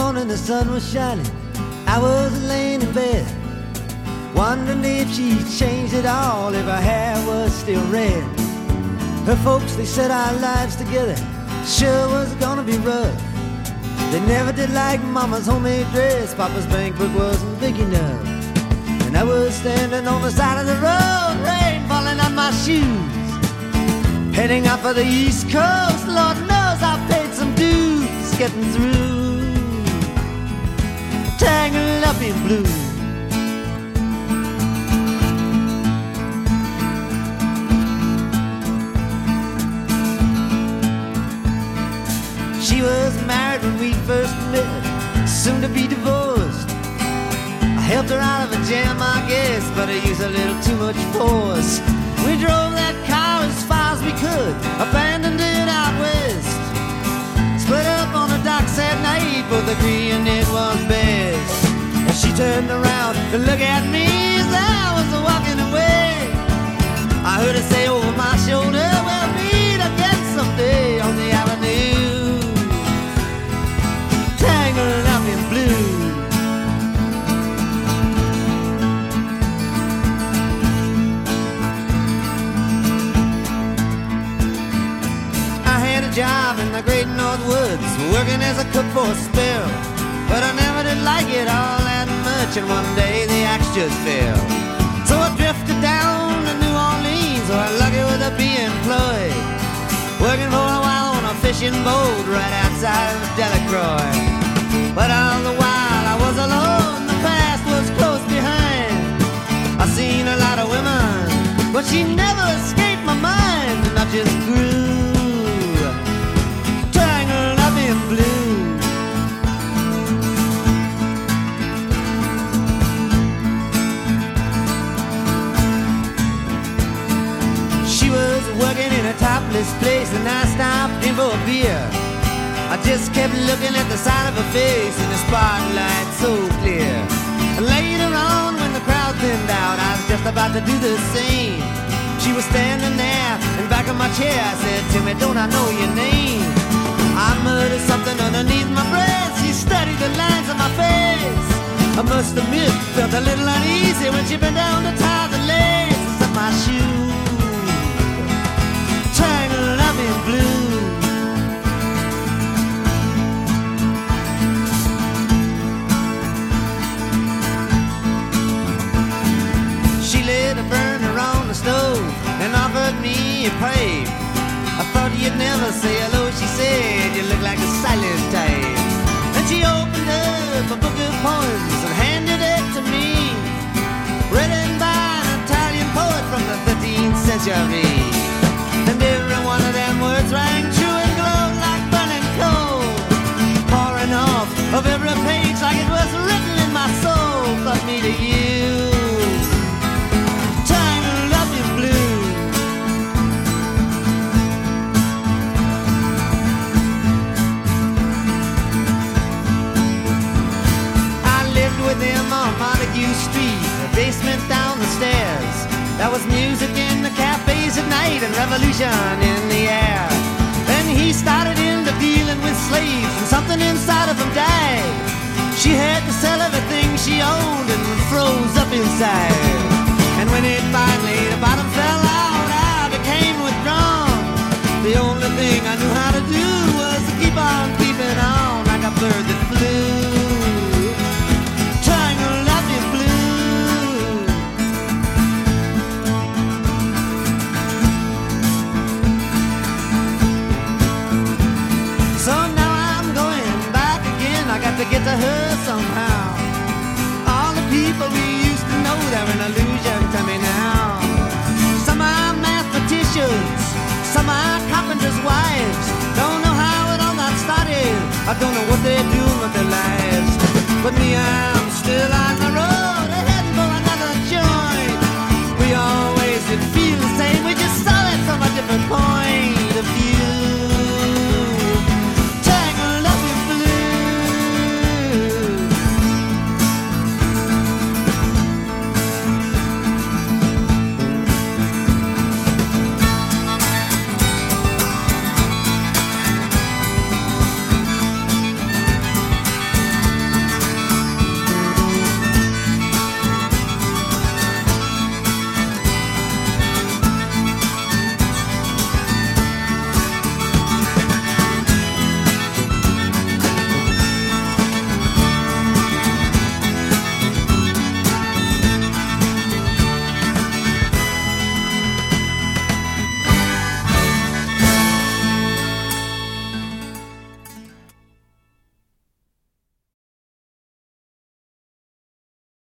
morning the sun was shining, I was laying in bed, wondering if she'd changed at all, if her hair was still red. Her folks, they said our lives together sure was gonna be rough. They never did like Mama's homemade dress, Papa's bank book wasn't big enough. And I was standing on the side of the road, rain falling on my shoes, heading out for the East Coast. Lord knows I paid some dues getting through, tangled up in blue. She was married when we first met, soon to be divorced. I helped her out of a jam, I guess, but I used a little too much force. We drove that car as far as we could, abandoned it out west. Split up on the docks at night, both agreeing it was best. And she turned around to look at me as I was walking away. I heard her say over my shoulder, we'll meet again someday on the avenue, tangled up in blue. Job in the great North Woods, working as a cook for a spell, but I never did like it all that much, and one day the axe just fell. So I drifted down to New Orleans, where lucky with a be employed, working for a while on a fishing boat right outside of Delacroix. But all the while I was alone, the past was close behind. I seen a lot of women, but she never escaped my mind, and I just grew blue. She was working in a topless place, and I stopped in for a beer. I just kept looking at the side of her face in the spotlight so clear. And later on, when the crowd thinned out, I was just about to do the same. She was standing there in back of my chair. I said, Timmy, don't I know your name? I muttered something underneath my breath. She studied the lines on my face. I must admit, felt a little uneasy when she bent down to tie the laces of my shoe, tangled up in blue. She lit a burner on the stove and offered me a pipe. I thought you'd never say hello, she said, you look like a silent type. And she opened up a book of poems and handed it to me, written by an Italian poet from the 13th century. And every one of them words rang true and glowed like burning coal, pouring off of every page like it was written in my soul. From me to you, tangled up in blue. With him on Montague Street, a basement down the stairs. There was music in the cafes at night and revolution in the air. Then he started into dealing with slaves, and something inside of him died. She had to sell everything she owned and froze up inside. And when it finally, the bottom fell out, I became withdrawn. The only thing I knew how to do was to keep on keeping on like a bird that flew. To get to her somehow. All the people we used to know, they're an illusion to me now. Some are mathematicians, some are carpenters' wives. Don't know how it all got started, I don't know what they're doing with their lives. But me, I'm still alive.